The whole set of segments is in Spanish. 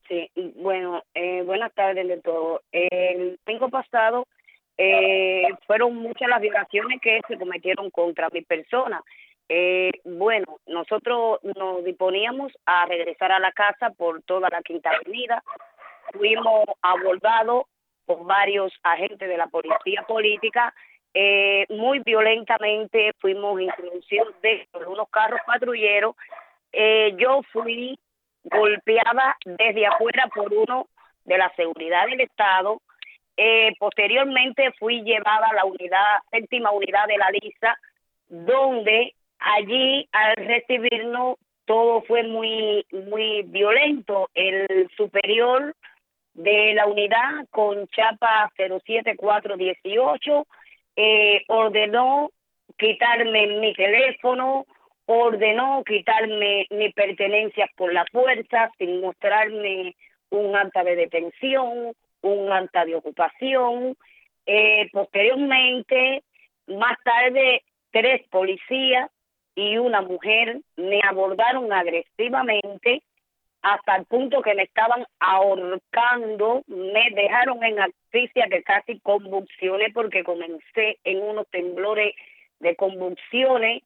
Sí, bueno, buenas tardes de todo. El domingo pasado fueron muchas las violaciones que se cometieron contra mi persona. Bueno, nosotros nos disponíamos a regresar a la casa por toda la Quinta Avenida. Fuimos abordados por varios agentes de la policía política. Muy violentamente fuimos introducidos dentro de unos carros patrulleros. Yo fui golpeada desde afuera por uno de la seguridad del Estado. Posteriormente fui llevada a la séptima unidad de la LISA, donde allí al recibirnos todo fue muy violento. El superior de la unidad con chapa 07418 ordenó quitarme mi teléfono, ordenó quitarme mis pertenencias por la fuerza sin mostrarme un acta de detención, un acta de ocupación. Posteriormente, más tarde, 3 policías y una mujer me abordaron agresivamente hasta el punto que me estaban ahorcando, me dejaron en asfixia que casi convulsiones porque comencé en unos temblores de convulsiones,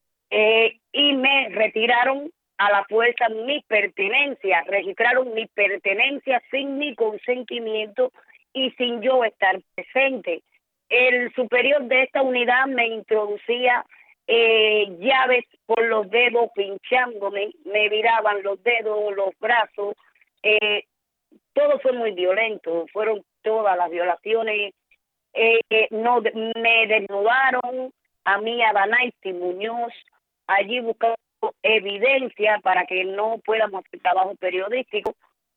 y me retiraron a la fuerza mis pertenencias, registraron mis pertenencias sin mi consentimiento y sin yo estar presente. El superior de esta unidad me introducía llaves por los dedos, pinchándome, me viraban los dedos, los brazos. eh, Todo fue muy violento, fueron todas las violaciones. No, me desnudaron a mí, a Danaisti Muñoz, allí buscando evidencia para que no podamos hacer trabajo periodístico.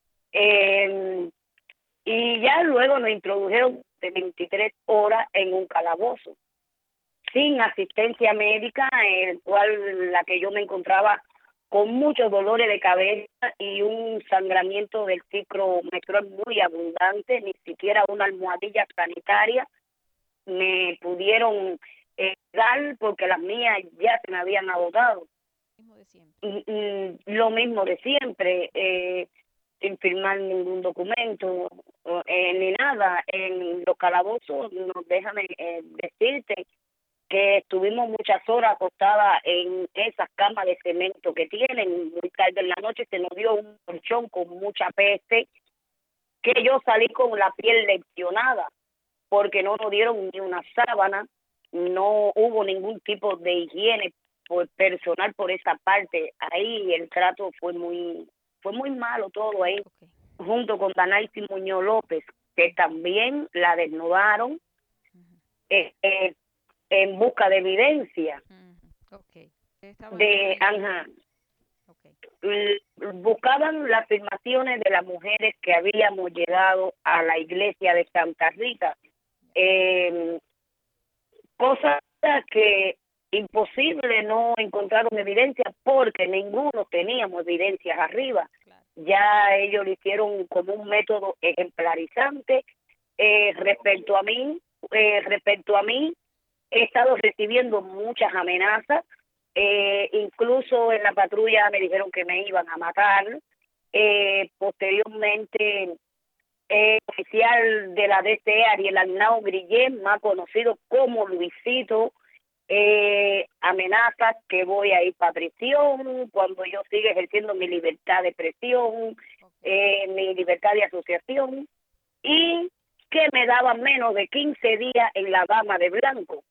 Eh, y ya luego nos introdujeron de 23 horas en un calabozo sin asistencia médica, en el cual la que yo me encontraba con muchos dolores de cabeza y un sangramiento del ciclo menstrual muy abundante, ni siquiera una almohadilla sanitaria me pudieron dar porque las mías ya se me habían agotado. Mismo de siempre. Lo mismo de siempre, sin firmar ningún documento ni nada. En los calabozos, no, déjame decirte que estuvimos muchas horas acostadas en esas camas de cemento que tienen. Muy tarde en la noche se nos dio un colchón con mucha peste, que yo salí con la piel leccionada porque no nos dieron ni una sábana, no hubo ningún tipo de higiene personal por esa parte. Ahí el trato fue muy malo todo ahí, Ok. junto con Danaisti Muñoz López, que también la desnudaron Ujú, eh, eh, en busca de evidencia ujú, ok. Estaban de allí. Anja. Ok. Buscaban las afirmaciones de las mujeres que habíamos llegado a la iglesia de Santa Rita, Ya. eh, cosa que imposible no encontraron evidencia porque ninguno teníamos evidencias arriba. Claro. Ya ellos lo hicieron como un método ejemplarizante. Respecto a mí, he estado recibiendo muchas amenazas. Incluso en la patrulla me dijeron que me iban a matar. Posteriormente, oficial de la DCE, Ariel Arnau Grillén, más conocido como Luisito, amenazas que voy a ir para prisión cuando yo siga ejerciendo mi libertad de expresión, Ok. mi libertad de asociación, y que me daban menos de 15 días en la dama de blanco.